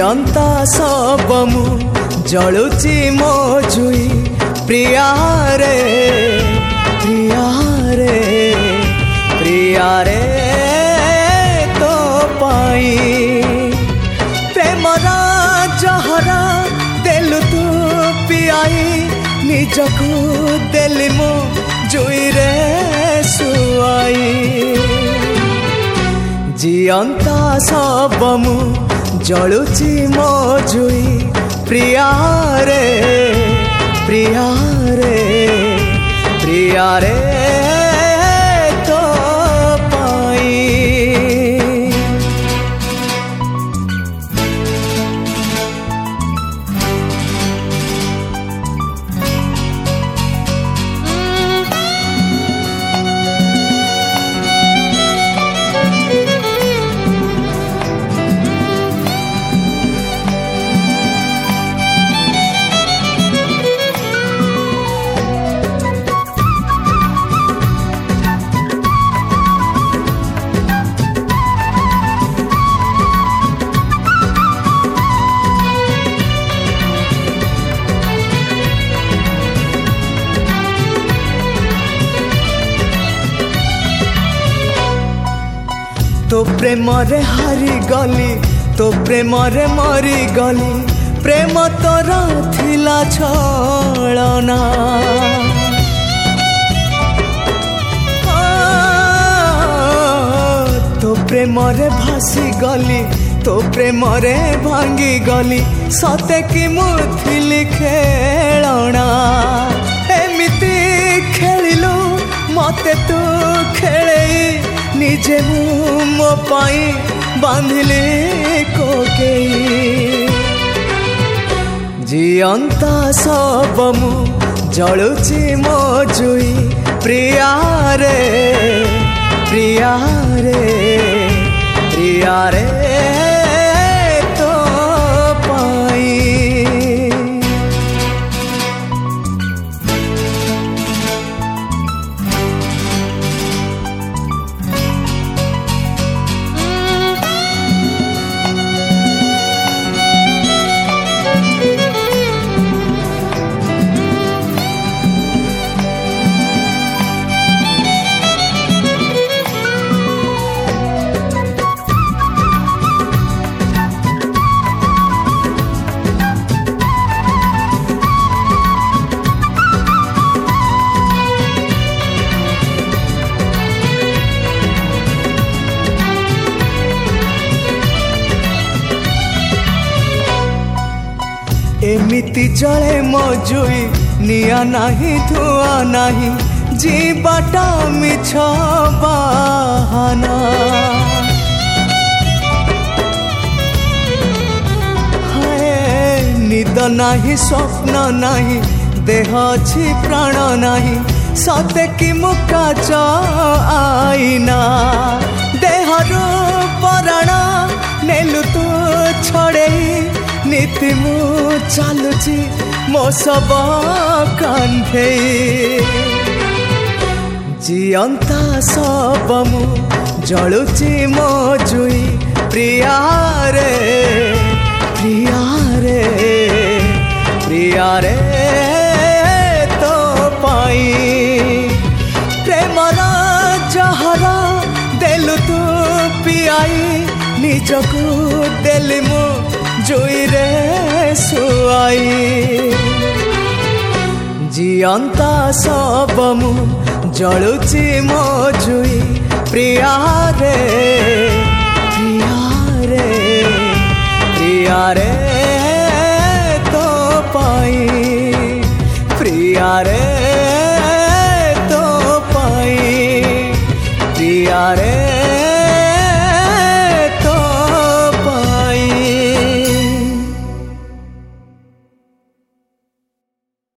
जियंता सब मु जलुची मो जुई प्रिया रे प्रिया रे प्रिया रे तो पाई प्रेमरा जहरा देलु तू पियाई निजको देली मो जुई रे सुआई जियंता सब मु जलुची मो जुई प्रिया रे प्रिया रे प्रिया रे तो पाई तो प्रेम रे हारी गली तो प्रेम रे मरी गली प्रेम तोर थिला छलना तो प्रेम रे भासी गली तो प्रेम रे भांगी गली सते कि मुथिली खेलना एमिति खेलिलु मते तू खेले निजे मो पाई बांधिले कोकेई जियंता सब मु जलुची मो जुई प्रिया रे प्रिया रे प्रिया रे तो पाई एमिति जले मजुई निया नाही धुआ नाही जीवाटा मिछ बहाना हाय निद नाही स्वप्न नाही देह अछि प्राण नाही सते कि मुकाच आईना देहरो पराण नेलु तू छड़ेई नीति मु चालुची मो सब कांधे जियंता सब मु जलुची मो जुई प्रिया रे प्रिया रे प्रिया रे तो पाई प्रेमरा जहरा देलु तू पियाई निजको देली मु जुई रे सुआई जियंता सब मु जलुची मो जुई प्रिया रे प्रिया रे प्रिया रे